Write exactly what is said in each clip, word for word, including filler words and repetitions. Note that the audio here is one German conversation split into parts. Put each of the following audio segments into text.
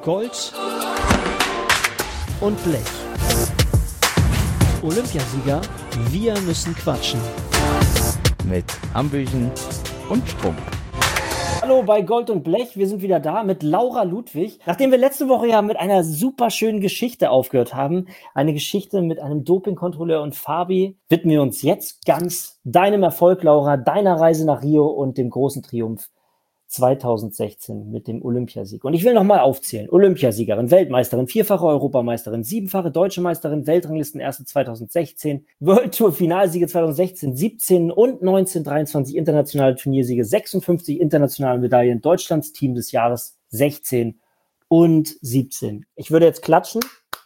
Gold und Blech. Olympiasieger, wir müssen quatschen. Mit Hambüchen und Strumpf. Hallo bei Gold und Blech, wir sind wieder da mit Laura Ludwig. Nachdem wir letzte Woche ja mit einer super schönen Geschichte aufgehört haben, eine Geschichte mit einem Dopingkontrolleur und Fabi, widmen wir uns jetzt ganz deinem Erfolg, Laura, deiner Reise nach Rio und dem großen Triumph zweitausendsechzehn mit dem Olympiasieg. Und ich will nochmal aufzählen. Olympiasiegerin, Weltmeisterin, vierfache Europameisterin, siebenfache Deutsche Meisterin, Weltranglistenerste zweitausendsechzehn, World Tour Finalsiege zweitausendsechzehn, siebzehn und neunzehn, dreiundzwanzig internationale Turniersiege, sechsundfünfzig internationale Medaillen, Deutschlands Team des Jahres sechzehn und siebzehn. Ich würde jetzt klatschen.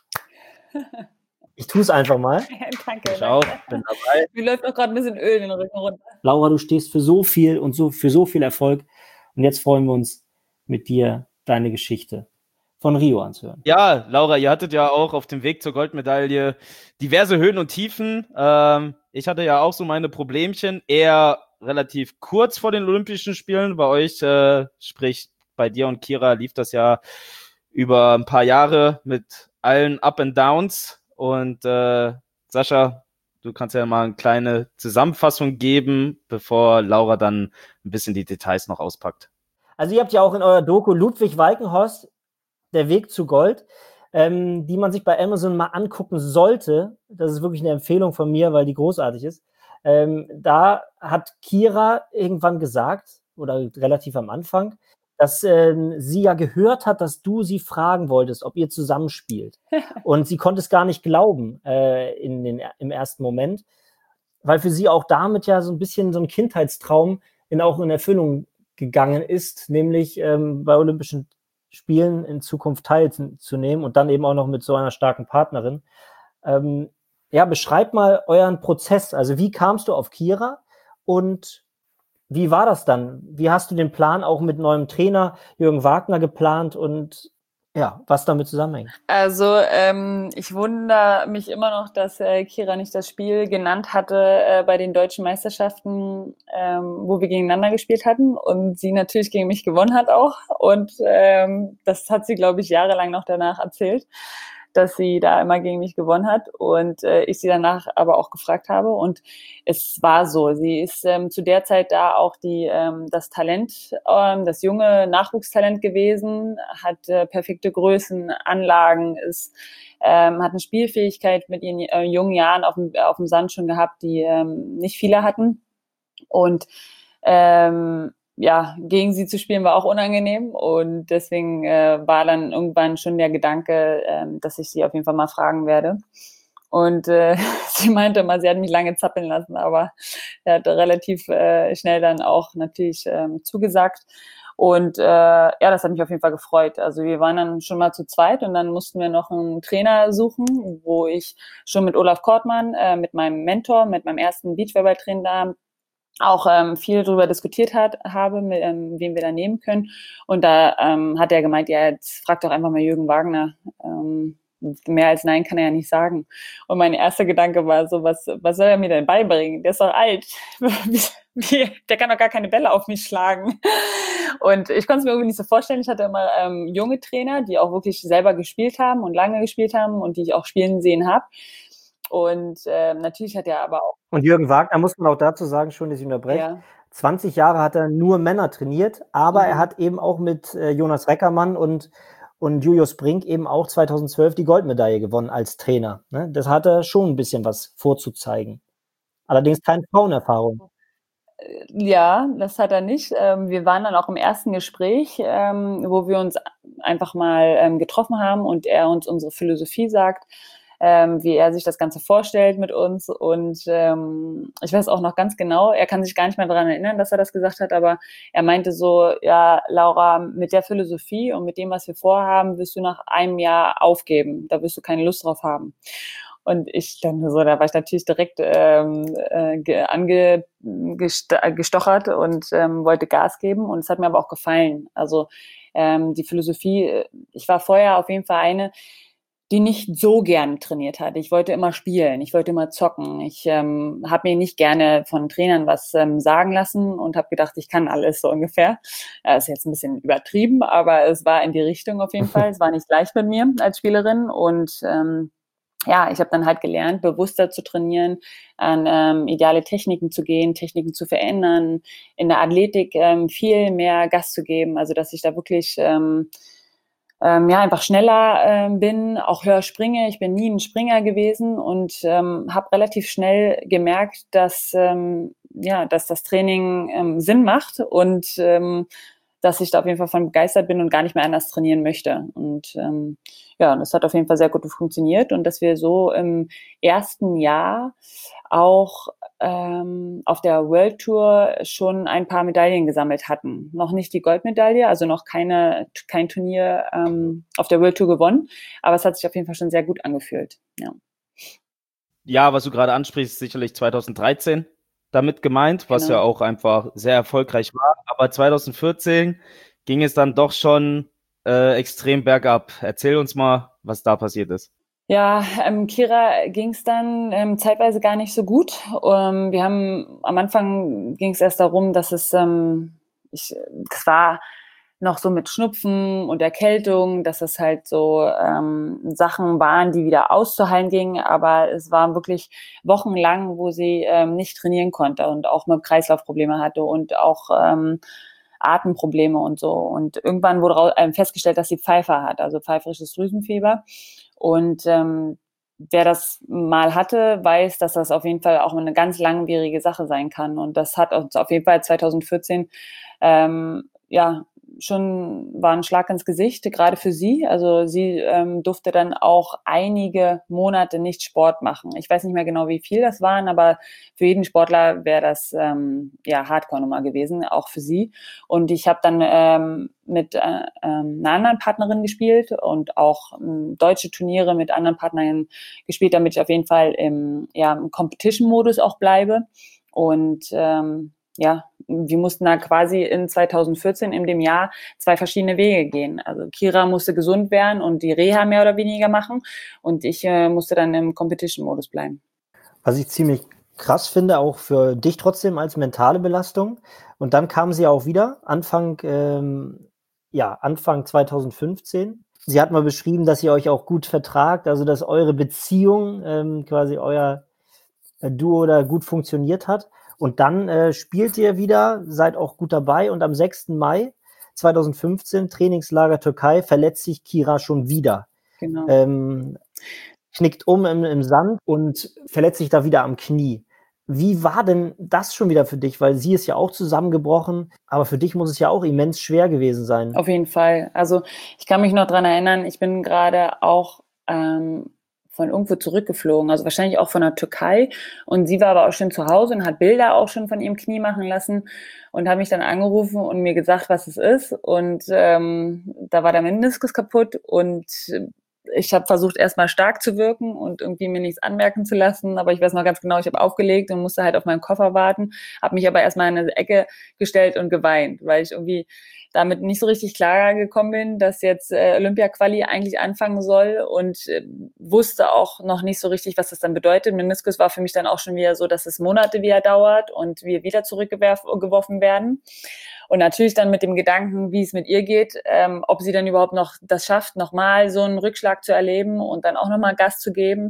Ich tue es einfach mal. Ja, danke. Ich auch, bin dabei. Mir läuft auch gerade ein bisschen Öl in den Rücken runter. Laura, du stehst für so viel und so für so viel Erfolg. Und jetzt freuen wir uns, mit dir deine Geschichte von Rio anzuhören. Ja, Laura, ihr hattet ja auch auf dem Weg zur Goldmedaille diverse Höhen und Tiefen. Ähm, ich hatte ja auch so meine Problemchen, eher relativ kurz vor den Olympischen Spielen. Bei euch, äh, sprich bei dir und Kira, lief das ja über ein paar Jahre mit allen Up and Downs. Und äh, Sascha, du kannst ja mal eine kleine Zusammenfassung geben, bevor Laura dann ein bisschen die Details noch auspackt. Also ihr habt ja auch in eurer Doku Ludwig Walkenhorst, der Weg zu Gold, ähm, die man sich bei Amazon mal angucken sollte. Das ist wirklich eine Empfehlung von mir, weil die großartig ist. Ähm, da hat Kira irgendwann gesagt, oder relativ am Anfang, dass ähm, sie ja gehört hat, dass du sie fragen wolltest, ob ihr zusammenspielt. Und sie konnte es gar nicht glauben äh, in den, im ersten Moment, weil für sie auch damit ja so ein bisschen so ein Kindheitstraum in, auch in Erfüllung gegangen ist, nämlich ähm, bei Olympischen Spielen in Zukunft teilzunehmen und dann eben auch noch mit so einer starken Partnerin. Ähm, ja, beschreib mal euren Prozess. Also wie kamst du auf Kira und wie war das dann? Wie hast du den Plan auch mit neuem Trainer Jürgen Wagner geplant und ja, was damit zusammenhängt? Also ähm, ich wundere mich immer noch, dass äh, Kira nicht das Spiel genannt hatte äh, bei den deutschen Meisterschaften, ähm, wo wir gegeneinander gespielt hatten und sie natürlich gegen mich gewonnen hat auch. Und ähm, das hat sie, glaube ich, jahrelang noch danach erzählt, dass sie da immer gegen mich gewonnen hat und äh, ich sie danach aber auch gefragt habe und es war so, sie ist ähm, zu der Zeit da auch die ähm, das Talent, ähm, das junge Nachwuchstalent gewesen, hat äh, perfekte Größen, Anlagen, ist, ähm, hat eine Spielfähigkeit mit ihren äh, jungen Jahren auf dem, auf dem Sand schon gehabt, die ähm, nicht viele hatten und ähm, ja, gegen sie zu spielen war auch unangenehm und deswegen äh, war dann irgendwann schon der Gedanke, äh, dass ich sie auf jeden Fall mal fragen werde. Und äh, sie meinte mal, sie hat mich lange zappeln lassen, aber er hat relativ äh, schnell dann auch natürlich ähm, zugesagt. Und äh, ja, das hat mich auf jeden Fall gefreut. Also wir waren dann schon mal zu zweit und dann mussten wir noch einen Trainer suchen, wo ich schon mit Olaf Kortmann, äh, mit meinem Mentor, mit meinem ersten Beachvolleyball-Trainer auch ähm, viel darüber diskutiert hat, habe, mit, ähm, wen wir da nehmen können. Und da ähm, hat er gemeint, ja, jetzt frag doch einfach mal Jürgen Wagner. Ähm, mehr als Nein kann er ja nicht sagen. Und mein erster Gedanke war so, was, was soll er mir denn beibringen? Der ist doch alt. Der kann doch gar keine Bälle auf mich schlagen. Und ich konnte es mir irgendwie nicht so vorstellen. Ich hatte immer ähm, junge Trainer, die auch wirklich selber gespielt haben und lange gespielt haben und die ich auch spielen sehen habe. Und äh, natürlich hat er aber auch... Und Jürgen Wagner, muss man auch dazu sagen, schon, dass ich unterbreche, ja. zwanzig Jahre hat er nur Männer trainiert, aber mhm. er hat eben auch mit äh, Jonas Reckermann und, und Julius Brink eben auch zweitausendzwölf die Goldmedaille gewonnen als Trainer. Ne? Das hat er schon ein bisschen was vorzuzeigen. Allerdings keine Frauenerfahrung. Ja, das hat er nicht. Wir waren dann auch im ersten Gespräch, wo wir uns einfach mal getroffen haben und er uns unsere Philosophie sagt, Ähm, wie er sich das Ganze vorstellt mit uns und ähm, ich weiß auch noch ganz genau, er kann sich gar nicht mehr daran erinnern, dass er das gesagt hat, aber er meinte so, ja, Laura, mit der Philosophie und mit dem, was wir vorhaben, wirst du nach einem Jahr aufgeben, da wirst du keine Lust drauf haben. Und ich dann so, da war ich natürlich direkt ähm, äh, angestochert und ähm, wollte Gas geben und es hat mir aber auch gefallen. Also ähm, die Philosophie, ich war vorher auf jeden Fall eine, die nicht so gerne trainiert hat. Ich wollte immer spielen, ich wollte immer zocken. Ich ähm, habe mir nicht gerne von Trainern was ähm, sagen lassen und habe gedacht, ich kann alles so ungefähr. Das ist jetzt ein bisschen übertrieben, aber es war in die Richtung auf jeden Fall. Es war nicht leicht mit mir als Spielerin und ähm, ja, ich habe dann halt gelernt, bewusster zu trainieren, an ähm, ideale Techniken zu gehen, Techniken zu verändern, in der Athletik ähm, viel mehr Gas zu geben, also dass ich da wirklich ähm, ähm, ja einfach schneller ähm, bin, auch höher springe. Ich bin nie ein Springer gewesen und ähm, habe relativ schnell gemerkt, dass ähm, ja, dass das Training ähm, Sinn macht und ähm, dass ich da auf jeden Fall von begeistert bin und gar nicht mehr anders trainieren möchte. Und ähm, ja, das hat auf jeden Fall sehr gut funktioniert und dass wir so im ersten Jahr auch ähm, auf der World Tour schon ein paar Medaillen gesammelt hatten. Noch nicht die Goldmedaille, also noch keine, kein Turnier ähm, auf der World Tour gewonnen, aber es hat sich auf jeden Fall schon sehr gut angefühlt. Ja, Ja, was du gerade ansprichst, ist sicherlich zweitausenddreizehn damit gemeint, was genau. ja auch einfach sehr erfolgreich war. Aber zweitausendvierzehn ging es dann doch schon äh, extrem bergab. Erzähl uns mal, was da passiert ist. Ja, ähm, Kira ging es dann ähm, zeitweise gar nicht so gut. Ähm, wir haben am Anfang ging es erst darum, dass es ähm, ich, es war noch so mit Schnupfen und Erkältung, dass es halt so ähm, Sachen waren, die wieder auszuheilen gingen, aber es waren wirklich wochenlang, wo sie ähm, nicht trainieren konnte und auch mit Kreislaufprobleme hatte und auch ähm, Atemprobleme und so. Und irgendwann wurde ähm, festgestellt, dass sie Pfeifer hat, also pfeiferisches Drüsenfieber. Und ähm, wer das mal hatte, weiß, dass das auf jeden Fall auch eine ganz langwierige Sache sein kann. Und das hat uns auf jeden Fall zweitausendvierzehn ähm, ja schon war ein Schlag ins Gesicht, gerade für sie. Also sie ähm, durfte dann auch einige Monate nicht Sport machen. Ich weiß nicht mehr genau, wie viel das waren, aber für jeden Sportler wäre das ähm, ja Hardcore-Nummer gewesen, auch für sie. Und ich habe dann ähm, mit äh, ähm, einer anderen Partnerin gespielt und auch ähm, deutsche Turniere mit anderen Partnern gespielt, damit ich auf jeden Fall im, ja, im Competition-Modus auch bleibe. Und ähm, ja, wir mussten da quasi in zweitausendvierzehn in dem Jahr zwei verschiedene Wege gehen. Also Kira musste gesund werden und die Reha mehr oder weniger machen und ich äh, musste dann im Competition-Modus bleiben. Was ich ziemlich krass finde, auch für dich trotzdem als mentale Belastung. Und dann kam sie auch wieder, Anfang, ähm, ja, Anfang zweitausendfünfzehn. Sie hat mal beschrieben, dass ihr euch auch gut vertragt, also dass eure Beziehung, ähm, quasi euer äh, Duo da gut funktioniert hat. Und dann äh, spielt ihr wieder, seid auch gut dabei. Und am sechsten Mai zweitausendfünfzehn, Trainingslager Türkei, verletzt sich Kira schon wieder. Genau. Ähm, knickt um im, im Sand und verletzt sich da wieder am Knie. Wie war denn das schon wieder für dich? Weil sie ist ja auch zusammengebrochen, aber für dich muss es ja auch immens schwer gewesen sein. Auf jeden Fall. Also ich kann mich noch dran erinnern, ich bin gerade auch ähm, von irgendwo zurückgeflogen, also wahrscheinlich auch von der Türkei. Und sie war aber auch schon zu Hause und hat Bilder auch schon von ihrem Knie machen lassen und hat mich dann angerufen und mir gesagt, was es ist. Und ähm, da war der Meniskus kaputt und ich habe versucht, erstmal stark zu wirken und irgendwie mir nichts anmerken zu lassen, aber ich weiß noch ganz genau, ich habe aufgelegt und musste halt auf meinen Koffer warten, habe mich aber erstmal in eine Ecke gestellt und geweint, weil ich irgendwie damit nicht so richtig klar gekommen bin, dass jetzt äh, Olympia-Quali eigentlich anfangen soll und äh, wusste auch noch nicht so richtig, was das dann bedeutet. Meniskus war für mich dann auch schon wieder so, dass es Monate wieder dauert und wir wieder zurückgeworfen werden. Und natürlich dann mit dem Gedanken, wie es mit ihr geht, ähm, ob sie dann überhaupt noch das schafft, nochmal so einen Rückschlag zu erleben und dann auch nochmal Gas zu geben.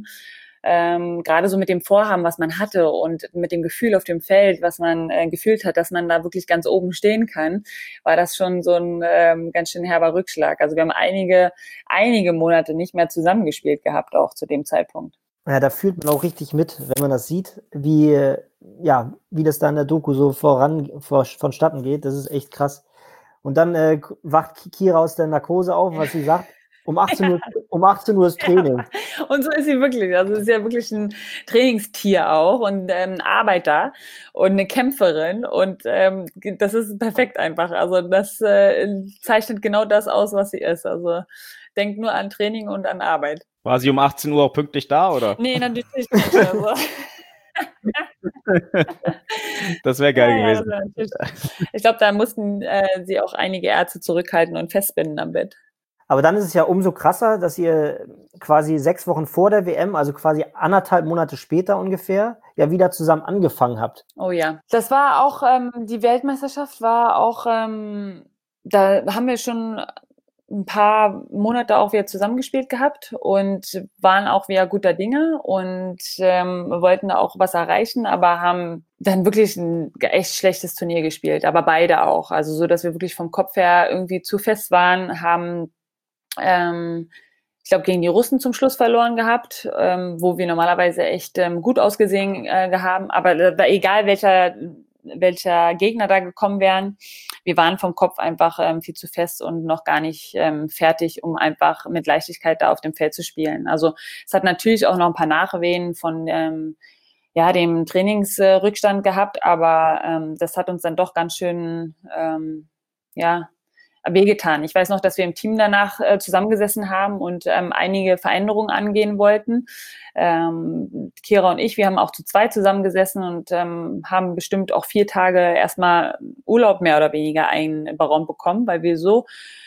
Ähm, gerade so mit dem Vorhaben, was man hatte und mit dem Gefühl auf dem Feld, was man äh, gefühlt hat, dass man da wirklich ganz oben stehen kann, war das schon so ein ähm, ganz schön herber Rückschlag. Also wir haben einige, einige Monate nicht mehr zusammengespielt gehabt, auch zu dem Zeitpunkt. Ja, da fühlt man auch richtig mit, wenn man das sieht, wie, ja, wie das da in der Doku so voran, vor, vonstatten geht. Das ist echt krass. Und dann äh, wacht Kira aus der Narkose auf, was sie sagt, um achtzehn Uhr, um achtzehn Uhr ist Training. Ja, und so ist sie wirklich. Also sie ist ja wirklich ein Trainingstier auch und ähm, Arbeiter und eine Kämpferin. Und ähm, das ist perfekt einfach. Also das äh, zeichnet genau das aus, was sie ist. Also denkt nur an Training und an Arbeit. War sie um achtzehn Uhr auch pünktlich da, oder? Nee, natürlich nicht. Also. Das wäre geil ja, gewesen. Ja, ich glaube, da mussten äh, sie auch einige Ärzte zurückhalten und festbinden am Bett. Aber dann ist es ja umso krasser, dass ihr quasi sechs Wochen vor der W M, also quasi anderthalb Monate später ungefähr, ja wieder zusammen angefangen habt. Oh ja, das war auch, ähm, die Weltmeisterschaft war auch, ähm, da haben wir schon ein paar Monate auch wieder zusammengespielt gehabt und waren auch wieder guter Dinge und ähm, wollten auch was erreichen, aber haben dann wirklich ein echt schlechtes Turnier gespielt, aber beide auch. Also so, dass wir wirklich vom Kopf her irgendwie zu fest waren, haben ähm, ich glaube, gegen die Russen zum Schluss verloren gehabt, ähm, wo wir normalerweise echt ähm, gut ausgesehen äh, haben. Aber äh, egal, welcher, welcher Gegner da gekommen wären, wir waren vom Kopf einfach ähm, viel zu fest und noch gar nicht ähm, fertig, um einfach mit Leichtigkeit da auf dem Feld zu spielen. Also es hat natürlich auch noch ein paar Nachwehen von ähm, ja, dem Trainingsrückstand äh, gehabt, aber ähm, das hat uns dann doch ganz schön ähm, ja, wehgetan. Ich weiß noch, dass wir im Team danach äh, zusammengesessen haben und ähm, einige Veränderungen angehen wollten. Ähm, Kira und ich, wir haben auch zu zweit zusammengesessen und ähm, haben bestimmt auch vier Tage erstmal Urlaub mehr oder weniger einberaumt bekommen, weil wir so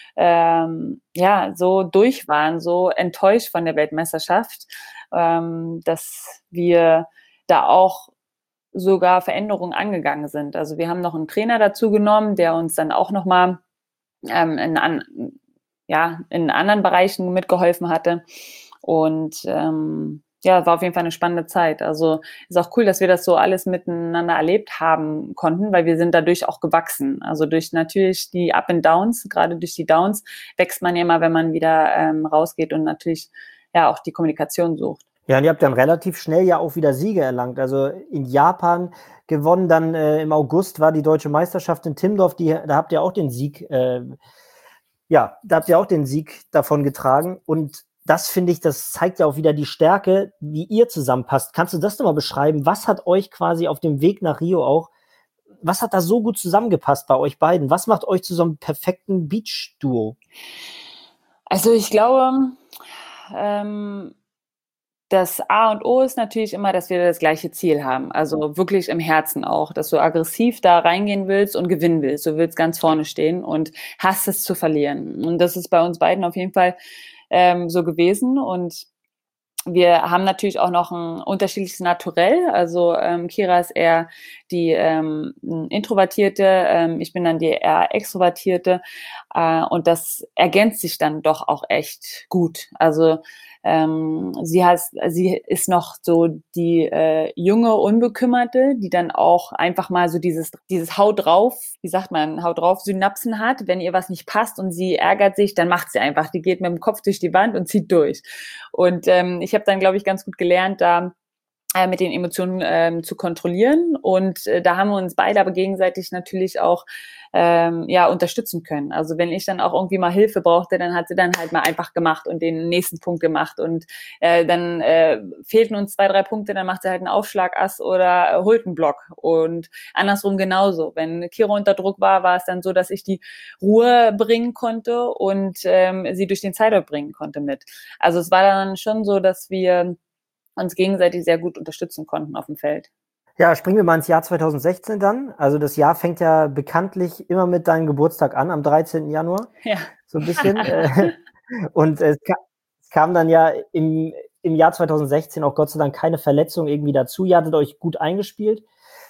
ähm, ja so durch waren, so enttäuscht von der Weltmeisterschaft, ähm, dass wir da auch sogar Veränderungen angegangen sind. Also wir haben noch einen Trainer dazu genommen, der uns dann auch nochmal Ähm, in, an, ja, in anderen Bereichen mitgeholfen hatte. Und ähm, ja, war auf jeden Fall eine spannende Zeit. Also ist auch cool, dass wir das so alles miteinander erlebt haben konnten, weil wir sind dadurch auch gewachsen. Also durch natürlich die Up and Downs, gerade durch die Downs, wächst man ja immer, wenn man wieder ähm, rausgeht und natürlich ja auch die Kommunikation sucht. Ja, und ihr habt dann relativ schnell ja auch wieder Siege erlangt. Also in Japan gewonnen, dann äh, im August war die deutsche Meisterschaft in Timmendorf, die, da habt ihr auch den Sieg, äh, ja, da habt ihr auch den Sieg davon getragen. Und das finde ich, das zeigt ja auch wieder die Stärke, wie ihr zusammenpasst. Kannst du das nochmal beschreiben? Was hat euch quasi auf dem Weg nach Rio auch, was hat da so gut zusammengepasst bei euch beiden? Was macht euch zu so einem perfekten Beach-Duo? Also ich glaube, ähm, das A und O ist natürlich immer, dass wir das gleiche Ziel haben. Also wirklich im Herzen auch, dass du aggressiv da reingehen willst und gewinnen willst. Du willst ganz vorne stehen und hast es zu verlieren. Und das ist bei uns beiden auf jeden Fall ähm, so gewesen. Und wir haben natürlich auch noch ein unterschiedliches Naturell. Also ähm, Kira ist eher die ähm, Introvertierte, ähm, ich bin dann die eher Extrovertierte. Äh, und das ergänzt sich dann doch auch echt gut. Also Ähm, sie hat, sie ist noch so die äh, junge Unbekümmerte, die dann auch einfach mal so dieses dieses Haut drauf, wie sagt man, Haut drauf Synapsen hat. Wenn ihr was nicht passt und sie ärgert sich, dann macht sie einfach. Die geht mit dem Kopf durch die Wand und zieht durch. Und ähm, ich habe dann, glaube ich, ganz gut gelernt, da äh, mit den Emotionen ähm, zu kontrollieren. Und äh, da haben wir uns beide aber gegenseitig natürlich auch ähm, ja unterstützen können. Also wenn ich dann auch irgendwie mal Hilfe brauchte, dann hat sie dann halt mal einfach gemacht und den nächsten Punkt gemacht. Und äh, dann äh, fehlten uns zwei, drei Punkte, dann macht sie halt einen Aufschlagass oder äh, holt einen Block. Und andersrum genauso. Wenn Kira unter Druck war, war es dann so, dass ich die Ruhe bringen konnte und ähm, sie durch den Sideout bringen konnte mit. Also es war dann schon so, dass wir uns gegenseitig sehr gut unterstützen konnten auf dem Feld. Ja, springen wir mal ins Jahr zwanzig sechzehn dann. Also das Jahr fängt ja bekanntlich immer mit deinem Geburtstag an, am dreizehnten Januar. Ja. So ein bisschen. Und es kam dann ja im, im Jahr zwanzig sechzehn auch Gott sei Dank keine Verletzung irgendwie dazu. Ihr hattet euch gut eingespielt.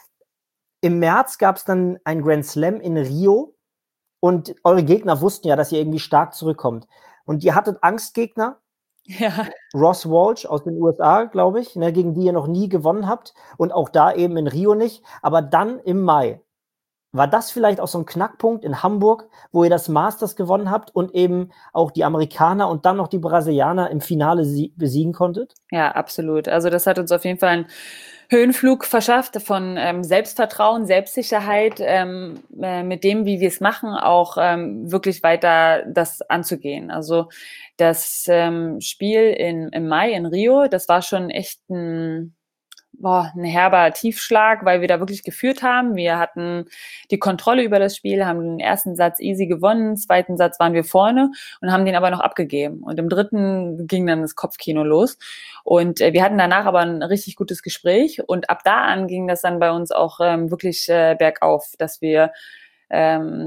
Im März gab es dann ein Grand Slam in Rio und eure Gegner wussten ja, dass ihr irgendwie stark zurückkommt. Und ihr hattet Angstgegner. Ja. Ross Walsh aus den U S A, glaube ich, ne, gegen die ihr noch nie gewonnen habt und auch da eben in Rio nicht. Aber dann im Mai, war das vielleicht auch so ein Knackpunkt in Hamburg, wo ihr das Masters gewonnen habt und eben auch die Amerikaner und dann noch die Brasilianer im Finale sie- besiegen konntet? Ja, absolut. Also das hat uns auf jeden Fall einen Höhenflug verschafft von ähm, Selbstvertrauen, Selbstsicherheit, ähm, äh, mit dem, wie wir es machen, auch ähm, wirklich weiter das anzugehen. Also das ähm, Spiel in, im Mai in Rio, das war schon echt ein, boah, ein herber Tiefschlag, weil wir da wirklich geführt haben. Wir hatten die Kontrolle über das Spiel, haben den ersten Satz easy gewonnen, zweiten Satz waren wir vorne und haben den aber noch abgegeben. Und im dritten ging dann das Kopfkino los. Und äh, wir hatten danach aber ein richtig gutes Gespräch. Und ab da an ging das dann bei uns auch ähm, wirklich äh, bergauf, dass wir ähm,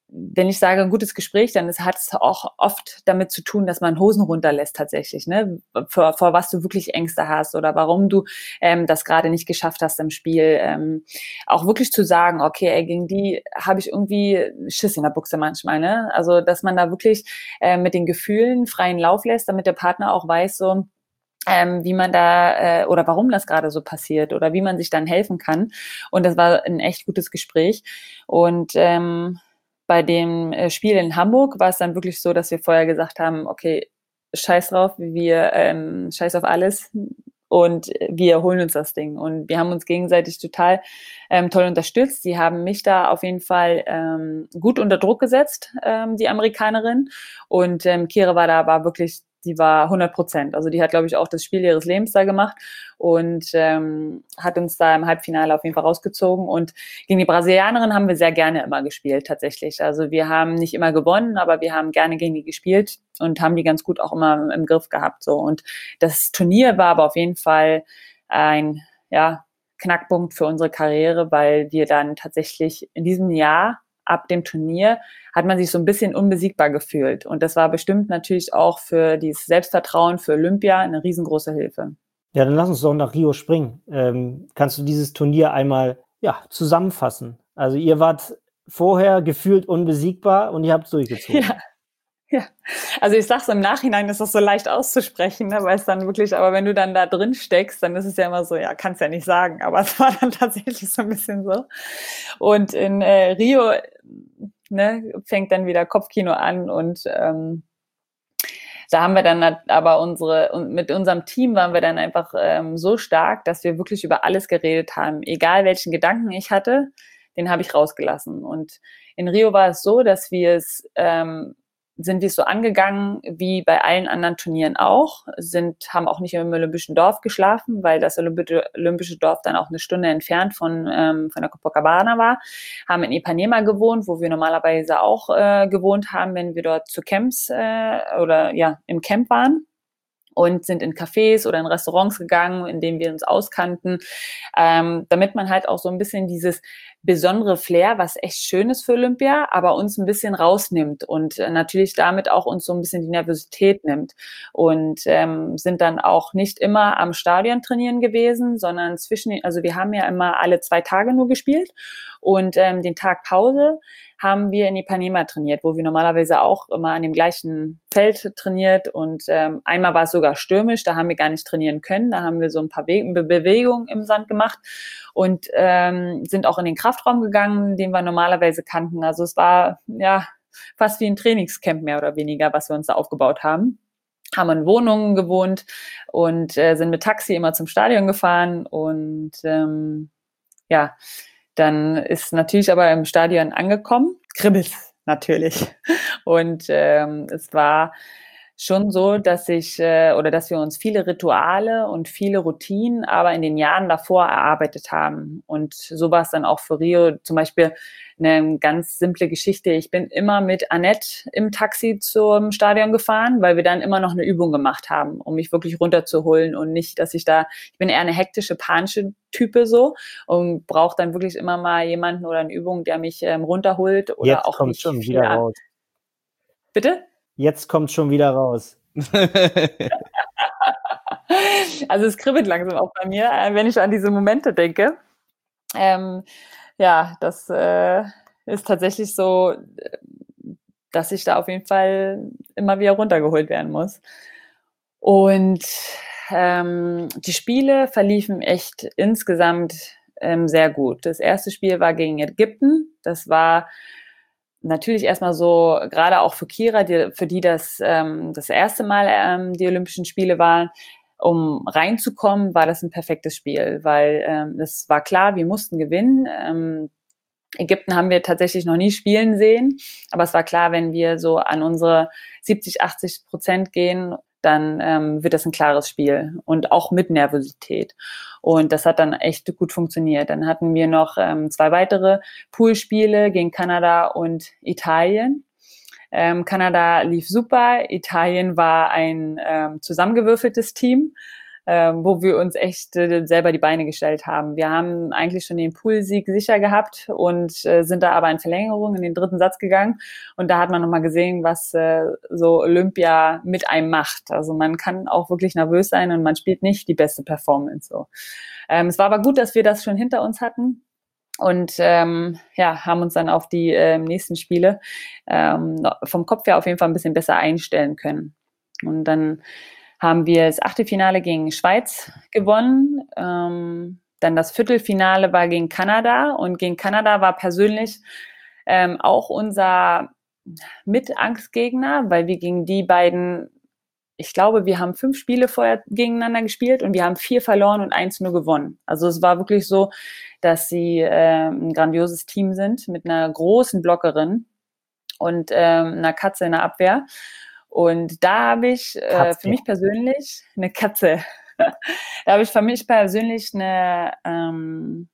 wenn ich sage ein gutes Gespräch, dann hat es auch oft damit zu tun, dass man Hosen runterlässt tatsächlich, ne? Vor, vor was du wirklich Ängste hast oder warum du ähm, das gerade nicht geschafft hast im Spiel. Ähm, auch wirklich zu sagen, okay, ey, gegen die habe ich irgendwie Schiss in der Buchse manchmal, ne? Also, dass man da wirklich äh, mit den Gefühlen freien Lauf lässt, damit der Partner auch weiß, so, Ähm, wie man da äh, oder warum das gerade so passiert oder wie man sich dann helfen kann. Und das war ein echt gutes Gespräch. Und ähm, bei dem äh, Spiel in Hamburg war es dann wirklich so, dass wir vorher gesagt haben, okay, scheiß drauf, wir ähm, scheiß auf alles und wir holen uns das Ding. Und wir haben uns gegenseitig total ähm, toll unterstützt. Sie haben mich da auf jeden Fall ähm, gut unter Druck gesetzt, ähm, die Amerikanerin. Und ähm, Kira war da, war wirklich die war hundert Prozent. Also die hat, glaube ich, auch das Spiel ihres Lebens da gemacht und ähm, hat uns da im Halbfinale auf jeden Fall rausgezogen. Und gegen die Brasilianerin haben wir sehr gerne immer gespielt, tatsächlich. Also wir haben nicht immer gewonnen, aber wir haben gerne gegen die gespielt und haben die ganz gut auch immer im Griff gehabt. So. Und das Turnier war aber auf jeden Fall ein, ja, Knackpunkt für unsere Karriere, weil wir dann tatsächlich in diesem Jahr ab dem Turnier hat man sich so ein bisschen unbesiegbar gefühlt. Und das war bestimmt natürlich auch für dieses Selbstvertrauen für Olympia eine riesengroße Hilfe. Ja, dann lass uns doch nach Rio springen. Ähm, kannst du dieses Turnier einmal ja, zusammenfassen? Also ihr wart vorher gefühlt unbesiegbar und ihr habt es durchgezogen. Ja. Ja, also ich sag's im Nachhinein, ist das so leicht auszusprechen, ne, weil es dann wirklich, aber wenn du dann da drin steckst, dann ist es ja immer so, ja, kannst ja nicht sagen, aber es war dann tatsächlich so ein bisschen so. Und in äh, Rio ne, fängt dann wieder Kopfkino an und ähm, da haben wir dann aber unsere, und mit unserem Team waren wir dann einfach ähm, so stark, dass wir wirklich über alles geredet haben. Egal welchen Gedanken ich hatte, den habe ich rausgelassen. Und in Rio war es so, dass wir es ähm, sind wir es so angegangen wie bei allen anderen Turnieren auch, sind, haben auch nicht im Olympischen Dorf geschlafen, weil das Olympische, Olympische Dorf dann auch eine Stunde entfernt von, ähm, von der Copacabana war, haben in Ipanema gewohnt, wo wir normalerweise auch äh, gewohnt haben, wenn wir dort zu Camps äh, oder ja im Camp waren. Und sind in Cafés oder in Restaurants gegangen, in denen wir uns auskannten, ähm, damit man halt auch so ein bisschen dieses besondere Flair, was echt schön ist für Olympia, aber uns ein bisschen rausnimmt und äh, natürlich damit auch uns so ein bisschen die Nervosität nimmt. Und ähm, sind dann auch nicht immer am Stadion trainieren gewesen, sondern zwischen, also wir haben ja immer alle zwei Tage nur gespielt und ähm, den Tag Pause haben wir in Ipanema trainiert, wo wir normalerweise auch immer an dem gleichen Feld trainiert und ähm, einmal war es sogar stürmisch, da haben wir gar nicht trainieren können, da haben wir so ein paar Be- Be- Bewegungen im Sand gemacht und ähm, sind auch in den Kraftraum gegangen, den wir normalerweise kannten. Also es war ja fast wie ein Trainingscamp mehr oder weniger, was wir uns da aufgebaut haben. Haben in Wohnungen gewohnt und äh, sind mit Taxi immer zum Stadion gefahren und ähm, ja, dann ist natürlich aber im Stadion angekommen, kribbelt natürlich. Und ähm, es war schon so, dass ich äh, oder dass wir uns viele Rituale und viele Routinen aber in den Jahren davor erarbeitet haben. Und so war es dann auch für Rio zum Beispiel eine ganz simple Geschichte. Ich bin immer mit Annette im Taxi zum Stadion gefahren, weil wir dann immer noch eine Übung gemacht haben, um mich wirklich runterzuholen und nicht, dass ich da, ich bin eher eine hektische, panische Type so und brauche dann wirklich immer mal jemanden oder eine Übung, der mich ähm, runterholt oder Jetzt auch kommt nicht schon viel wieder an. raus. Bitte? Jetzt kommt schon wieder raus. Also es kribbelt langsam auch bei mir, wenn ich an diese Momente denke. Ähm, ja, das äh, ist tatsächlich so, dass ich da auf jeden Fall immer wieder runtergeholt werden muss. Und ähm, die Spiele verliefen echt insgesamt ähm, sehr gut. Das erste Spiel war gegen Ägypten. Das war natürlich erstmal so, gerade auch für Kira, die, für die das ähm, das erste Mal ähm, die Olympischen Spiele waren, um reinzukommen, war das ein perfektes Spiel, weil ähm, es war klar, wir mussten gewinnen. Ähm, Ägypten haben wir tatsächlich noch nie spielen sehen, aber es war klar, wenn wir so an unsere siebzig, achtzig Prozent gehen, dann ähm, wird das ein klares Spiel und auch mit Nervosität. Und das hat dann echt gut funktioniert. Dann hatten wir noch ähm, zwei weitere Poolspiele gegen Kanada und Italien. Ähm, Kanada lief super, Italien war ein ähm, zusammengewürfeltes Team. äh, wo wir uns echt äh, selber die Beine gestellt haben. Wir haben eigentlich schon den Poolsieg sicher gehabt und äh, sind da aber in Verlängerung in den dritten Satz gegangen. Und da hat man nochmal gesehen, was äh, so Olympia mit einem macht. Also man kann auch wirklich nervös sein und man spielt nicht die beste Performance. So. Ähm, es war aber gut, dass wir das schon hinter uns hatten. Und ähm, ja, haben uns dann auf die äh, nächsten Spiele ähm, vom Kopf her auf jeden Fall ein bisschen besser einstellen können. Und dann haben wir das Achtelfinale gegen Schweiz gewonnen. Ähm, dann das Viertelfinale war gegen Kanada. Und gegen Kanada war persönlich ähm, auch unser Mitangstgegner, weil wir gegen die beiden, ich glaube, wir haben fünf Spiele vorher gegeneinander gespielt und wir haben vier verloren und eins nur gewonnen. Also es war wirklich so, dass sie äh, ein grandioses Team sind mit einer großen Blockerin und ähm, einer Katze in der Abwehr. Und da habe ich äh, für mich persönlich eine Katze. Da habe ich für mich persönlich eine ähm,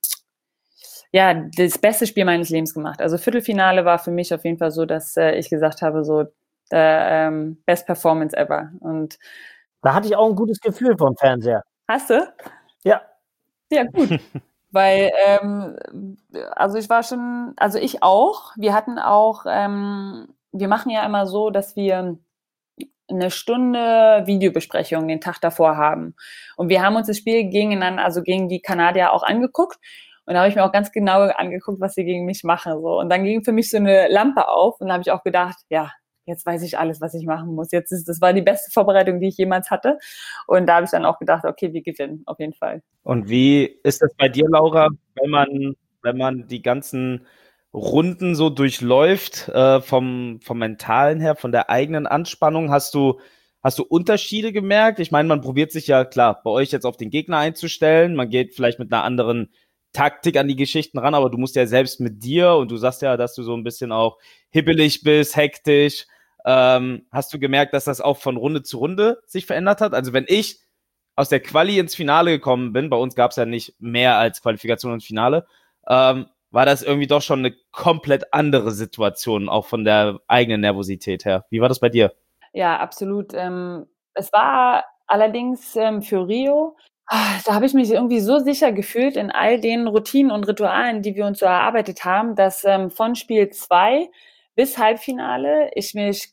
ja das beste Spiel meines Lebens gemacht. Also Viertelfinale war für mich auf jeden Fall so, dass äh, ich gesagt habe, so äh, ähm, Best Performance ever. Und da hatte ich auch ein gutes Gefühl vom Fernseher. Hast du? Ja. Ja, gut. Weil, ähm, also ich war schon, also ich auch. Wir hatten auch, ähm, wir machen ja immer so, dass wir eine Stunde Videobesprechung den Tag davor haben. Und wir haben uns das Spiel gegeneinander, also gegen die Kanadier auch angeguckt. Und da habe ich mir auch ganz genau angeguckt, was sie gegen mich machen. So. Und dann ging für mich so eine Lampe auf und da habe ich auch gedacht, ja, jetzt weiß ich alles, was ich machen muss. Jetzt ist, das war die beste Vorbereitung, die ich jemals hatte. Und da habe ich dann auch gedacht, okay, wir gewinnen, auf jeden Fall. Und wie ist das bei dir, Laura, wenn man, wenn man die ganzen Runden so durchläuft, äh, vom, vom Mentalen her, von der eigenen Anspannung? Hast du, hast du Unterschiede gemerkt? Ich meine, man probiert sich ja, klar, bei euch jetzt auf den Gegner einzustellen. Man geht vielleicht mit einer anderen Taktik an die Geschichten ran, aber du musst ja selbst mit dir, und du sagst ja, dass du so ein bisschen auch hibbelig bist, hektisch. Ähm, hast du gemerkt, dass das auch von Runde zu Runde sich verändert hat? Also wenn ich aus der Quali ins Finale gekommen bin, bei uns gab es ja nicht mehr als Qualifikation ins Finale, ähm, war das irgendwie doch schon eine komplett andere Situation, auch von der eigenen Nervosität her. Wie war das bei dir? Ja, absolut. Ähm, es war allerdings ähm, für Rio, da habe ich mich irgendwie so sicher gefühlt in all den Routinen und Ritualen, die wir uns so erarbeitet haben, dass ähm, von Spiel zwei bis Halbfinale ich mich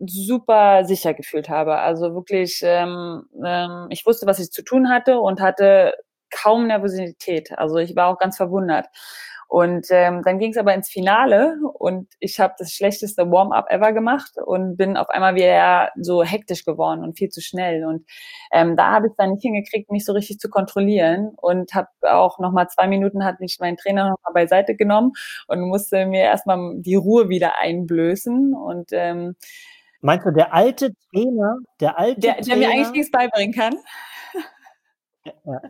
super sicher gefühlt habe. Also wirklich, ähm, ähm, ich wusste, was ich zu tun hatte und hatte kaum Nervosität. Also ich war auch ganz verwundert. Und ähm, dann ging es aber ins Finale und ich habe das schlechteste Warm-up ever gemacht und bin auf einmal wieder so hektisch geworden und viel zu schnell. Und ähm, da habe ich es dann nicht hingekriegt, mich so richtig zu kontrollieren und habe auch nochmal zwei Minuten, hat mich mein Trainer nochmal beiseite genommen und musste mir erstmal die Ruhe wieder einblößen. Und ähm, meinst du, der alte Trainer, der alte der, der Trainer, mir eigentlich nichts beibringen kann? Ja.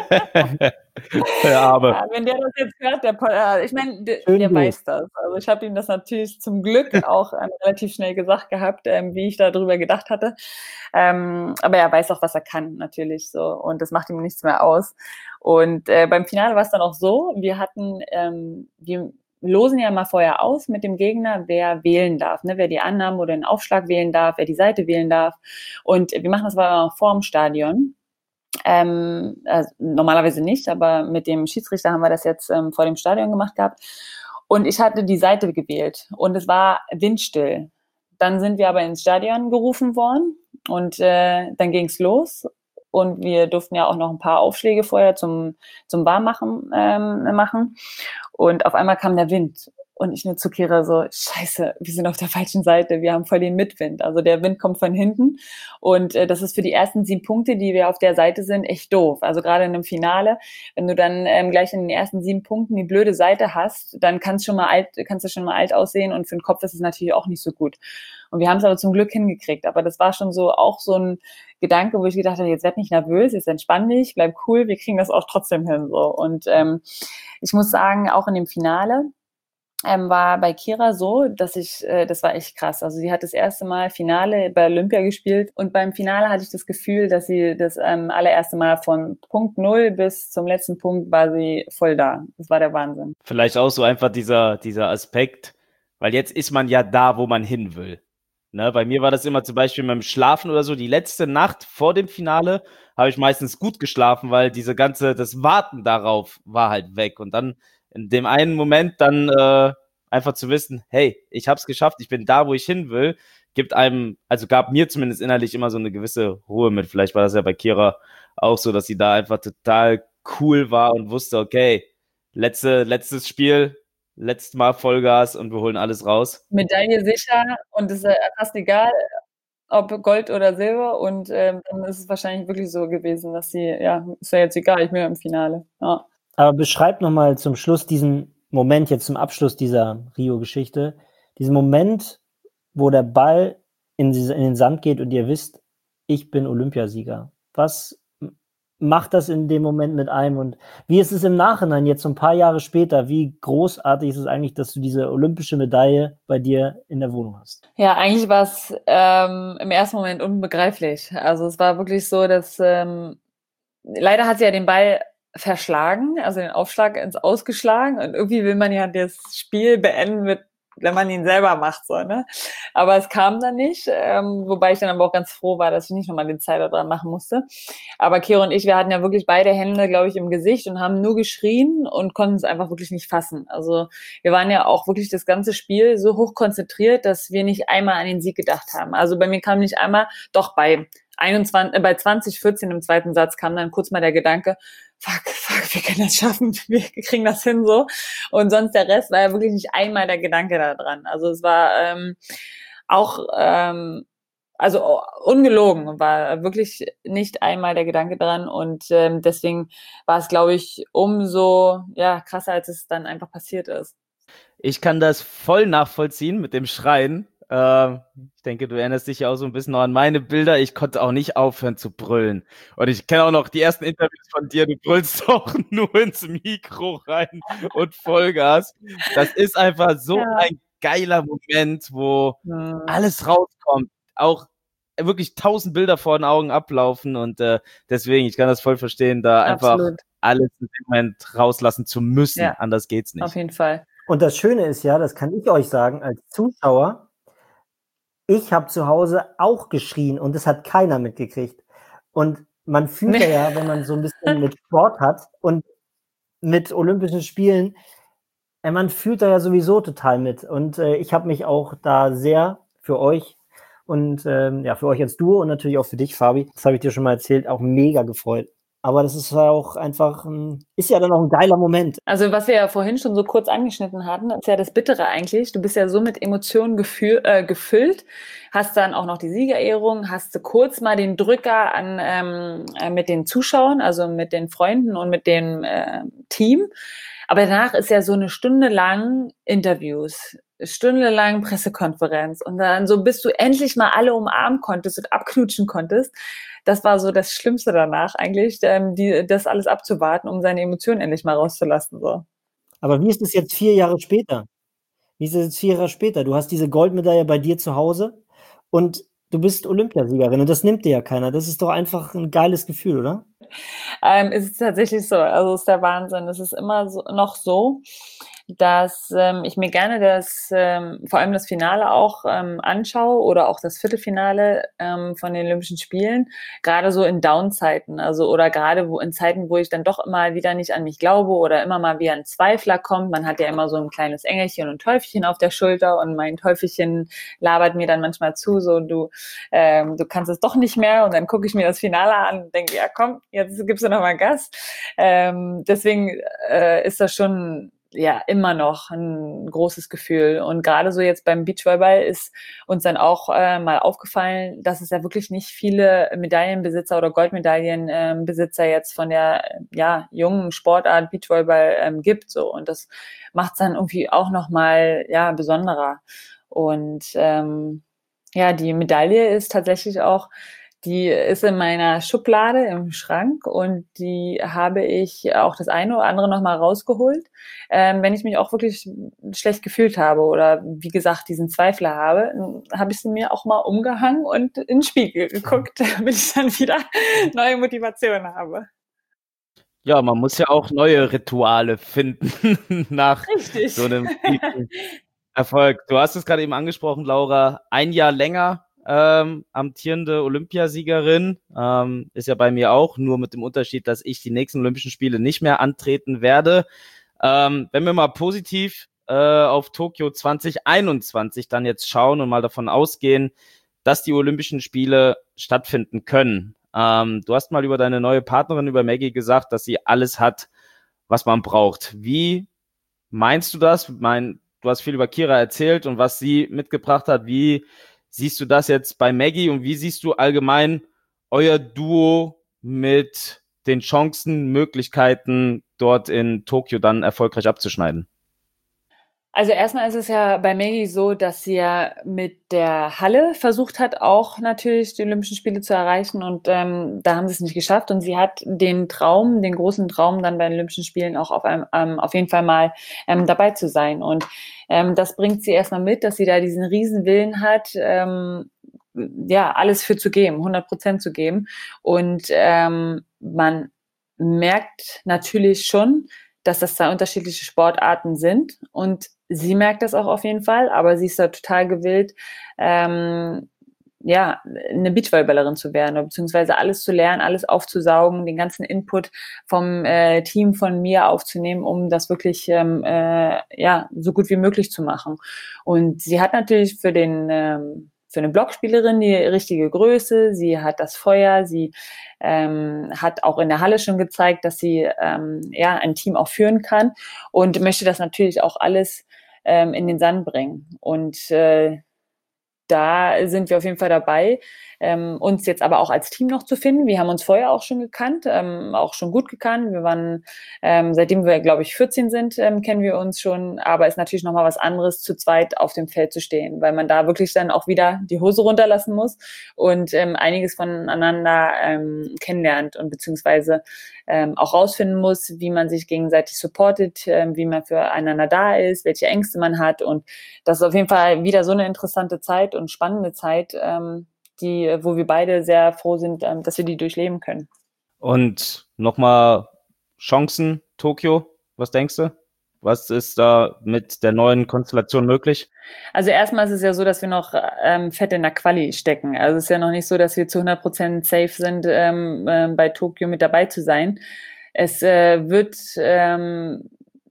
Der Arme. Ja, wenn der das jetzt hört, der, ich meine, der, der weiß das. Also ich habe ihm das natürlich zum Glück auch ähm, relativ schnell gesagt gehabt, ähm, wie ich darüber gedacht hatte. Ähm, aber er weiß auch, was er kann, natürlich so. Und das macht ihm nichts mehr aus. Und äh, beim Finale war es dann auch so, wir hatten, ähm, wir losen ja mal vorher aus mit dem Gegner, wer wählen darf, ne? Wer die Annahme oder den Aufschlag wählen darf, wer die Seite wählen darf. Und wir machen das aber vor dem Stadion. Ähm, also normalerweise nicht, aber mit dem Schiedsrichter haben wir das jetzt ähm, vor dem Stadion gemacht gehabt. Und ich hatte die Seite gewählt und es war windstill. Dann sind wir aber ins Stadion gerufen worden und äh, dann ging's los. Und wir durften ja auch noch ein paar Aufschläge vorher zum, zum Warmmachen ähm, machen. Und auf einmal kam der Wind. Und ich nur zu Kira so, scheiße, wir sind auf der falschen Seite, wir haben voll den Mitwind. Also der Wind kommt von hinten und äh, das ist für die ersten sieben Punkte, die wir auf der Seite sind, echt doof. Also gerade in einem Finale, wenn du dann ähm, gleich in den ersten sieben Punkten die blöde Seite hast, dann kannst schon mal alt, kannst du schon mal alt aussehen und für den Kopf ist es natürlich auch nicht so gut. Und wir haben es aber zum Glück hingekriegt. Aber das war schon so auch so ein Gedanke, wo ich gedacht habe, jetzt werd nicht nervös, jetzt entspann dich, bleib cool, wir kriegen das auch trotzdem hin. So. Und ähm, ich muss sagen, auch in dem Finale, Ähm, war bei Kira so, dass ich, äh, das war echt krass. Also sie hat das erste Mal Finale bei Olympia gespielt und beim Finale hatte ich das Gefühl, dass sie das ähm, allererste Mal von Punkt Null bis zum letzten Punkt war sie voll da. Das war der Wahnsinn. Vielleicht auch so einfach dieser, dieser Aspekt, weil jetzt ist man ja da, wo man hin will. Ne, bei mir war das immer zum Beispiel beim Schlafen oder so. Die letzte Nacht vor dem Finale habe ich meistens gut geschlafen, weil diese ganze, das Warten darauf war halt weg. Und dann in dem einen Moment dann äh, einfach zu wissen, hey, ich habe es geschafft, ich bin da, wo ich hin will, gibt einem, also gab mir zumindest innerlich immer so eine gewisse Ruhe mit. Vielleicht war das ja bei Kira auch so, dass sie da einfach total cool war und wusste, okay, letzte, letztes Spiel, letztes Mal Vollgas und wir holen alles raus. Medaille sicher und es ist äh, fast egal, ob Gold oder Silber. Und ähm, dann ist es wahrscheinlich wirklich so gewesen, dass sie, ja, ist ja jetzt egal, ich bin ja im Finale. Ja. Aber beschreib nochmal zum Schluss diesen Moment, jetzt zum Abschluss dieser Rio-Geschichte, diesen Moment, wo der Ball in, diese, in den Sand geht und ihr wisst, ich bin Olympiasieger. Was macht das in dem Moment mit einem und wie ist es im Nachhinein, jetzt so ein paar Jahre später, wie großartig ist es eigentlich, dass du diese olympische Medaille bei dir in der Wohnung hast? Ja, eigentlich war es ähm, im ersten Moment unbegreiflich. Also es war wirklich so, dass ähm, leider hat sie ja den Ball verschlagen, also den Aufschlag ins Ausgeschlagen und irgendwie will man ja das Spiel beenden mit, wenn man ihn selber macht, so, ne? Aber es kam dann nicht, ähm, wobei ich dann aber auch ganz froh war, dass ich nicht nochmal den Zeiler dran machen musste. Aber Kira und ich, wir hatten ja wirklich beide Hände, glaube ich, im Gesicht und haben nur geschrien und konnten es einfach wirklich nicht fassen. Also wir waren ja auch wirklich das ganze Spiel so hoch konzentriert, dass wir nicht einmal an den Sieg gedacht haben. Also bei mir kam nicht einmal, doch bei einundzwanzig, äh, bei zwanzig vierzehn im zweiten Satz kam dann kurz mal der Gedanke, fuck, fuck, wir können das schaffen, wir kriegen das hin so. Und sonst der Rest war ja wirklich nicht einmal der Gedanke da dran. Also es war ähm, auch, ähm, also ungelogen, war wirklich nicht einmal der Gedanke dran. Und ähm, deswegen war es, glaube ich, umso ja, krasser, als es dann einfach passiert ist. Ich kann das voll nachvollziehen mit dem Schreien. Ähm, ich denke, du erinnerst dich ja auch so ein bisschen noch an meine Bilder. Ich konnte auch nicht aufhören zu brüllen. Und ich kenne auch noch die ersten Interviews von dir. Du brüllst auch nur ins Mikro rein und Vollgas. Das ist einfach so ja. ein geiler Moment, wo ja. alles rauskommt. Auch wirklich tausend Bilder vor den Augen ablaufen. Und äh, deswegen, ich kann das voll verstehen, da Absolut. einfach alles in dem Moment rauslassen zu müssen. Ja. Anders geht's nicht. Auf jeden Fall. Und das Schöne ist ja, das kann ich euch sagen, als Zuschauer, ich habe zu Hause auch geschrien und das hat keiner mitgekriegt. Und man fühlt nee. ja, wenn man so ein bisschen mit Sport hat und mit Olympischen Spielen, man fühlt da ja sowieso total mit. Und äh, ich habe mich auch da sehr für euch und ähm, ja, für euch als Duo und natürlich auch für dich, Fabi, das habe ich dir schon mal erzählt, auch mega gefreut. Aber das ist ja auch einfach, ist ja dann auch ein geiler Moment. Also was wir ja vorhin schon so kurz angeschnitten hatten, ist ja das Bittere eigentlich. Du bist ja so mit Emotionen gefühl, äh, gefüllt, hast dann auch noch die Siegerehrung, hast du kurz mal den Drücker an ähm, äh, mit den Zuschauern, also mit den Freunden und mit dem äh, Team. Aber danach ist ja so eine Stunde lang Interviews, Stunde lang Pressekonferenz und dann so, bis du endlich mal alle umarmen konntest und abknutschen konntest. Das war so das Schlimmste danach eigentlich, ähm, die, das alles abzuwarten, um seine Emotionen endlich mal rauszulassen. So. Aber wie ist es jetzt vier Jahre später? Wie ist es jetzt vier Jahre später? Du hast diese Goldmedaille bei dir zu Hause und du bist Olympiasiegerin und das nimmt dir ja keiner. Das ist doch einfach ein geiles Gefühl, oder? Ähm, es ist tatsächlich so, also es ist der Wahnsinn. Es ist immer so, noch so, dass ähm, ich mir gerne das, ähm, vor allem das Finale auch ähm, anschaue oder auch das Viertelfinale ähm, von den Olympischen Spielen, gerade so in Down-Zeiten, also oder gerade wo in Zeiten, wo ich dann doch immer wieder nicht an mich glaube oder immer mal wieder ein Zweifler kommt. Man hat ja immer so ein kleines Engelchen und Teufelchen auf der Schulter und mein Teufelchen labert mir dann manchmal zu, so du, ähm, du kannst es doch nicht mehr und dann gucke ich mir das Finale an und denke, ja komm, jetzt gibst du noch mal Gas. Ähm, deswegen äh, ist das schon ja immer noch ein großes Gefühl. Und gerade so jetzt beim Beachvolleyball ist uns dann auch äh, mal aufgefallen, dass es ja wirklich nicht viele Medaillenbesitzer oder Goldmedaillenbesitzer äh, jetzt von der ja jungen Sportart Beachvolleyball ähm, gibt. So. Und das macht es dann irgendwie auch nochmal ja, besonderer. Und ähm, ja, die Medaille ist tatsächlich auch Die ist in meiner Schublade im Schrank und die habe ich auch das eine oder andere nochmal rausgeholt, ähm, wenn ich mich auch wirklich schlecht gefühlt habe oder wie gesagt diesen Zweifler habe, habe ich sie mir auch mal umgehangen und in den Spiegel geguckt, damit ich dann wieder neue Motivation habe. Ja, man muss ja auch neue Rituale finden nach Richtig. so einem Spiegel. Erfolg. Du hast es gerade eben angesprochen, Laura. Ein Jahr länger ähm, amtierende Olympiasiegerin. Ähm, ist ja bei mir auch, nur mit dem Unterschied, dass ich die nächsten Olympischen Spiele nicht mehr antreten werde. Ähm, wenn wir mal positiv äh, auf Tokio zwanzig einundzwanzig dann jetzt schauen und mal davon ausgehen, dass die Olympischen Spiele stattfinden können. Ähm, du hast mal über deine neue Partnerin, über Maggie, gesagt, dass sie alles hat, was man braucht. Wie meinst du das? Mein, du hast viel über Kira erzählt und was sie mitgebracht hat. Wie siehst du das jetzt bei Maggie und wie siehst du allgemein euer Duo mit den Chancen, Möglichkeiten, dort in Tokio dann erfolgreich abzuschneiden? Also erstmal ist es ja bei Maggie so, dass sie ja mit der Halle versucht hat, auch natürlich die Olympischen Spiele zu erreichen und ähm, da haben sie es nicht geschafft und sie hat den Traum, den großen Traum dann bei den Olympischen Spielen auch auf, einem, ähm, auf jeden Fall mal ähm, dabei zu sein und ähm, das bringt sie erstmal mit, dass sie da diesen riesen Willen hat, ähm, ja, alles für zu geben, hundert Prozent zu geben und ähm, man merkt natürlich schon, dass das zwei unterschiedliche Sportarten sind und sie merkt das auch auf jeden Fall, aber sie ist da total gewillt, ähm, ja, eine Beachvolleyballerin zu werden, beziehungsweise alles zu lernen, alles aufzusaugen, den ganzen Input vom äh, Team von mir aufzunehmen, um das wirklich ähm, äh, ja, so gut wie möglich zu machen. Und sie hat natürlich für den ähm, für eine Blockspielerin die richtige Größe, sie hat das Feuer, sie ähm, hat auch in der Halle schon gezeigt, dass sie ähm, ja ein Team auch führen kann und möchte das natürlich auch alles ähm, in den Sand bringen. Und äh, da sind wir auf jeden Fall dabei, ähm, uns jetzt aber auch als Team noch zu finden. Wir haben uns vorher auch schon gekannt, ähm, auch schon gut gekannt. Wir waren, ähm, seitdem wir, glaube ich, vierzehn sind, ähm, kennen wir uns schon. Aber es ist natürlich nochmal was anderes, zu zweit auf dem Feld zu stehen, weil man da wirklich dann auch wieder die Hose runterlassen muss und ähm, einiges voneinander ähm, kennenlernt und beziehungsweise ähm, auch rausfinden muss, wie man sich gegenseitig supportet, ähm, wie man füreinander da ist, welche Ängste man hat. Und das ist auf jeden Fall wieder so eine interessante Zeit und spannende Zeit, ähm, die, wo wir beide sehr froh sind, ähm, dass wir die durchleben können. Und nochmal Chancen, Tokio, was denkst du? Was ist da mit der neuen Konstellation möglich? Also erstmal ist es ja so, dass wir noch ähm, fett in der Quali stecken. Also es ist ja noch nicht so, dass wir zu hundert Prozent safe sind, ähm, äh, bei Tokio mit dabei zu sein. Es äh, wird ähm,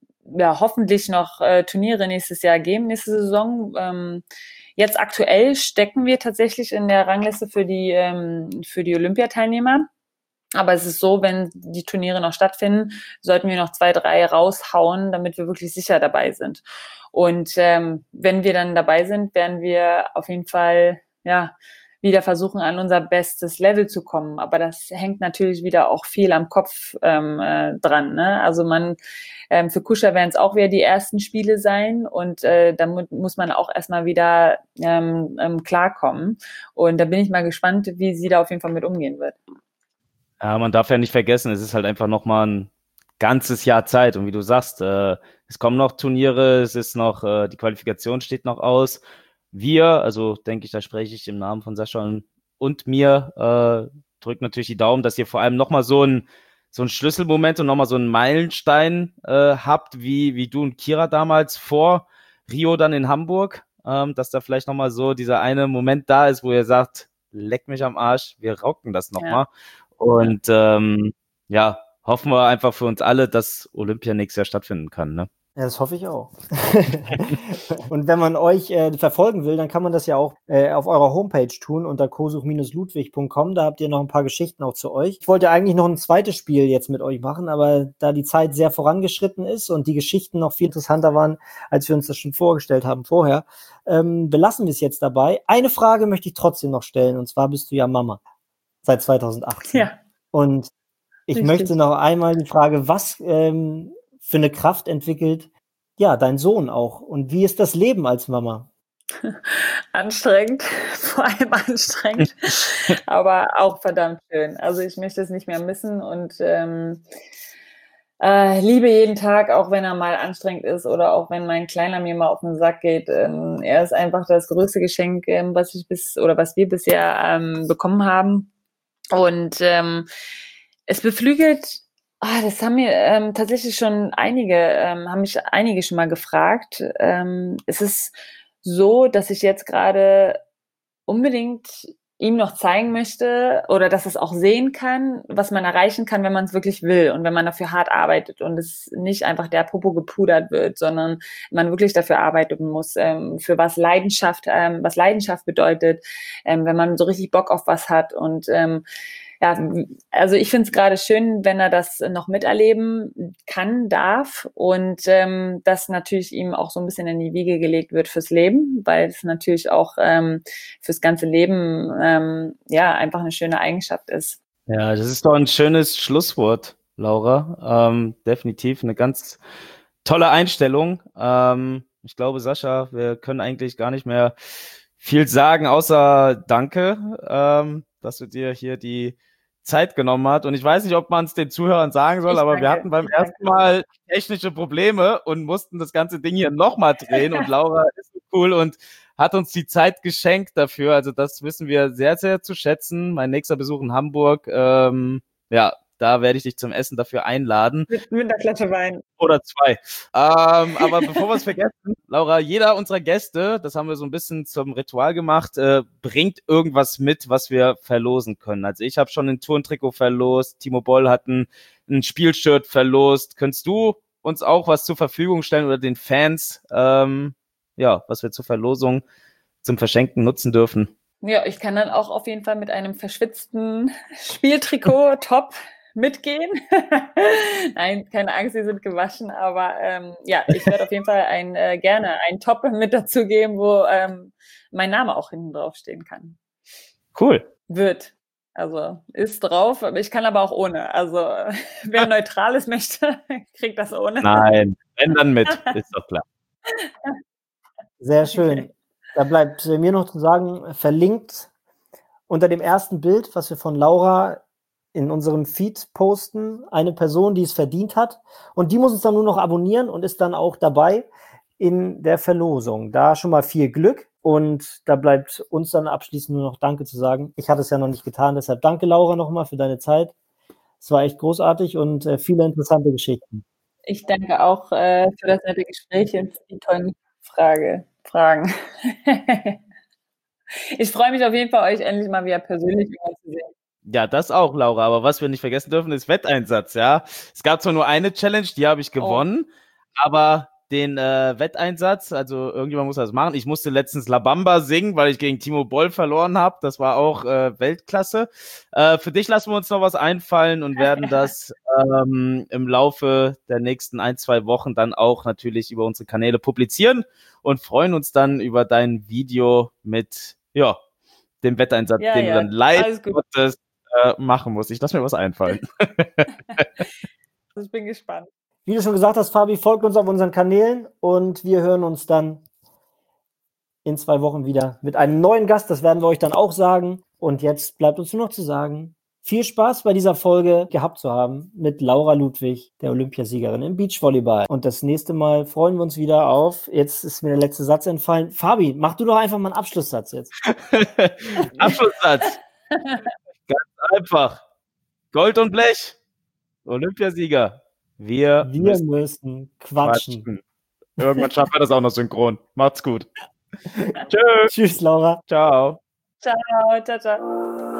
ja hoffentlich noch äh, Turniere nächstes Jahr geben, nächste Saison. Ähm, jetzt aktuell stecken wir tatsächlich in der Rangliste für die ähm, für die Olympiateilnehmer. Aber es ist so, wenn die Turniere noch stattfinden, sollten wir noch zwei, drei raushauen, damit wir wirklich sicher dabei sind. Und ähm, wenn wir dann dabei sind, werden wir auf jeden Fall ja wieder versuchen, an unser bestes Level zu kommen. Aber das hängt natürlich wieder auch viel am Kopf ähm, äh, dran. Ne? Also man ähm, für Kuscher werden es auch wieder die ersten Spiele sein und äh, da mu- muss man auch erstmal wieder ähm, ähm, klarkommen. Und da bin ich mal gespannt, wie sie da auf jeden Fall mit umgehen wird. Ja, man darf ja nicht vergessen, es ist halt einfach nochmal ein ganzes Jahr Zeit. Und wie du sagst, äh, es kommen noch Turniere, es ist noch, äh, die Qualifikation steht noch aus. Wir, also denke ich, da spreche ich im Namen von Sascha und, und mir, äh, drückt natürlich die Daumen, dass ihr vor allem nochmal so ein, so ein Schlüsselmoment und nochmal so einen Meilenstein äh, habt, wie, wie du und Kira damals vor Rio dann in Hamburg, ähm, dass da vielleicht nochmal so dieser eine Moment da ist, wo ihr sagt, leck mich am Arsch, wir rocken das nochmal. Ja. Und ähm, ja, hoffen wir einfach für uns alle, dass Olympia nächstes Jahr stattfinden kann, ne? Ja, das hoffe ich auch. Und wenn man euch äh, verfolgen will, dann kann man das ja auch äh, auf eurer Homepage tun, unter kosuch ludwig punkt com. Da habt ihr noch ein paar Geschichten auch zu euch. Ich wollte eigentlich noch ein zweites Spiel jetzt mit euch machen, aber da die Zeit sehr vorangeschritten ist und die Geschichten noch viel interessanter waren, als wir uns das schon vorgestellt haben vorher, ähm, belassen wir es jetzt dabei. Eine Frage möchte ich trotzdem noch stellen, und zwar bist du ja Mama seit zweitausendachtzehn. Ja. Und ich Richtig. möchte noch einmal die Frage, was ähm, für eine Kraft entwickelt ja dein Sohn auch? Und wie ist das Leben als Mama? Anstrengend, vor allem anstrengend, aber auch verdammt schön. Also ich möchte es nicht mehr missen und ähm, äh, liebe jeden Tag, auch wenn er mal anstrengend ist oder auch wenn mein Kleiner mir mal auf den Sack geht. Ähm, er ist einfach das größte Geschenk, ähm, was ich bis oder was wir bisher ähm, bekommen haben. Und ähm, es beflügelt Ah, das haben mir ähm, tatsächlich schon einige, ähm, haben mich einige schon mal gefragt. Ähm, es ist so, dass ich jetzt gerade unbedingt ihm noch zeigen möchte oder dass es auch sehen kann, was man erreichen kann, wenn man es wirklich will und wenn man dafür hart arbeitet und es nicht einfach der Popo gepudert wird, sondern man wirklich dafür arbeiten muss, ähm, für was Leidenschaft, ähm, was Leidenschaft bedeutet, ähm, wenn man so richtig Bock auf was hat und ähm, ja, also ich finde es gerade schön, wenn er das noch miterleben kann, darf und ähm, das natürlich ihm auch so ein bisschen in die Wiege gelegt wird fürs Leben, weil es natürlich auch ähm, fürs ganze Leben ähm, ja einfach eine schöne Eigenschaft ist. Ja, das ist doch ein schönes Schlusswort, Laura. Ähm, definitiv eine ganz tolle Einstellung. Ähm, ich glaube, Sascha, wir können eigentlich gar nicht mehr viel sagen, außer Danke, ähm, dass du dir hier die Zeit genommen hast. Und ich weiß nicht, ob man es den Zuhörern sagen soll, Ich aber danke. wir hatten beim Ich danke. ersten Mal technische Probleme und mussten das ganze Ding hier nochmal drehen. Und Laura ist so cool und hat uns die Zeit geschenkt dafür. Also das wissen wir sehr, sehr zu schätzen. Mein nächster Besuch in Hamburg, ähm, ja, da werde ich dich zum Essen dafür einladen. Mit, mit einer Flasche Wein. Oder zwei. Ähm, aber bevor wir es vergessen, Laura, jeder unserer Gäste, das haben wir so ein bisschen zum Ritual gemacht, äh, bringt irgendwas mit, was wir verlosen können. Also ich habe schon ein Turntrikot verlost, Timo Boll hat ein, ein Spielshirt verlost. Könntest du uns auch was zur Verfügung stellen oder den Fans, ähm, ja, was wir zur Verlosung zum Verschenken nutzen dürfen? Ja, ich kann dann auch auf jeden Fall mit einem verschwitzten Spieltrikot top mitgehen. Nein, keine Angst, sie sind gewaschen, aber ähm, ja, ich werde auf jeden Fall ein, äh, gerne ein Top mit dazu geben, wo ähm, mein Name auch hinten drauf stehen kann. Cool. Wird. Also ist drauf, aber ich kann aber auch ohne. Also wer Neutrales möchte, kriegt das ohne. Nein, wenn dann mit, ist doch klar. Sehr schön. Okay. Da bleibt mir noch zu sagen, verlinkt unter dem ersten Bild, was wir von Laura in unserem Feed posten, eine Person, die es verdient hat. Und die muss uns dann nur noch abonnieren und ist dann auch dabei in der Verlosung. Da schon mal viel Glück. Und da bleibt uns dann abschließend nur noch Danke zu sagen. Ich hatte es ja noch nicht getan, deshalb danke, Laura, nochmal für deine Zeit. Es war echt großartig und äh, viele interessante Geschichten. Ich danke auch äh, für das nette Gespräch und für die tollen Frage, Fragen. Ich freue mich auf jeden Fall, euch endlich mal wieder persönlich wieder zu sehen. Ja, das auch, Laura. Aber was wir nicht vergessen dürfen, ist Wetteinsatz, ja. Es gab zwar nur eine Challenge, die habe ich gewonnen, oh. aber den äh, Wetteinsatz, also irgendjemand muss das machen. Ich musste letztens La Bamba singen, weil ich gegen Timo Boll verloren habe. Das war auch äh, Weltklasse. Äh, für dich lassen wir uns noch was einfallen und werden das ähm, im Laufe der nächsten ein, zwei Wochen dann auch natürlich über unsere Kanäle publizieren und freuen uns dann über dein Video mit, ja, dem Wetteinsatz, ja, den ja. du dann live Gottes äh, machen musst. Ich lasse mir was einfallen. Ich bin gespannt. Wie du schon gesagt hast, Fabi, folgt uns auf unseren Kanälen und wir hören uns dann in zwei Wochen wieder mit einem neuen Gast. Das werden wir euch dann auch sagen. Und jetzt bleibt uns nur noch zu sagen, viel Spaß bei dieser Folge gehabt zu haben mit Laura Ludwig, der Olympiasiegerin im Beachvolleyball. Und das nächste Mal freuen wir uns wieder auf, jetzt ist mir der letzte Satz entfallen. Fabi, mach du doch einfach mal einen Abschlusssatz jetzt. Abschlusssatz. Ganz einfach. Gold und Blech. Olympiasieger. Wir, wir müssen, müssen quatschen. quatschen. Irgendwann schaffen wir das auch noch synchron. Macht's gut. Tschüss. Tschüss, Laura. Ciao. Ciao, ciao, ciao.